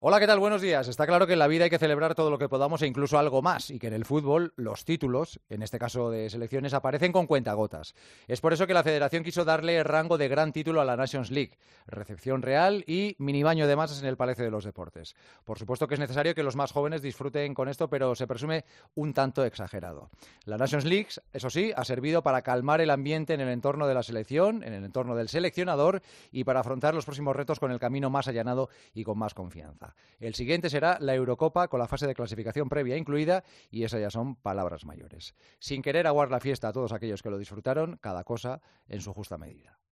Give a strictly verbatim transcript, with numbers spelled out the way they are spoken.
Hola, ¿qué tal? Buenos días. Está claro que en la vida hay que celebrar todo lo que podamos e incluso algo más, y que en el fútbol los títulos, en este caso de selecciones, aparecen con cuentagotas. Es por eso que la Federación quiso darle rango de gran título a la Nations League, recepción real y mini baño de masas en el Palacio de los Deportes. Por supuesto que es necesario que los más jóvenes disfruten con esto, pero se presume un tanto exagerado. La Nations League, eso sí, ha servido para calmar el ambiente en el entorno de la selección, en el entorno del seleccionador y para afrontar los próximos retos con el camino más allanado y con más confianza. El siguiente será la Eurocopa, con la fase de clasificación previa incluida, y esas ya son palabras mayores. Sin querer aguar la fiesta a todos aquellos que lo disfrutaron, cada cosa en su justa medida.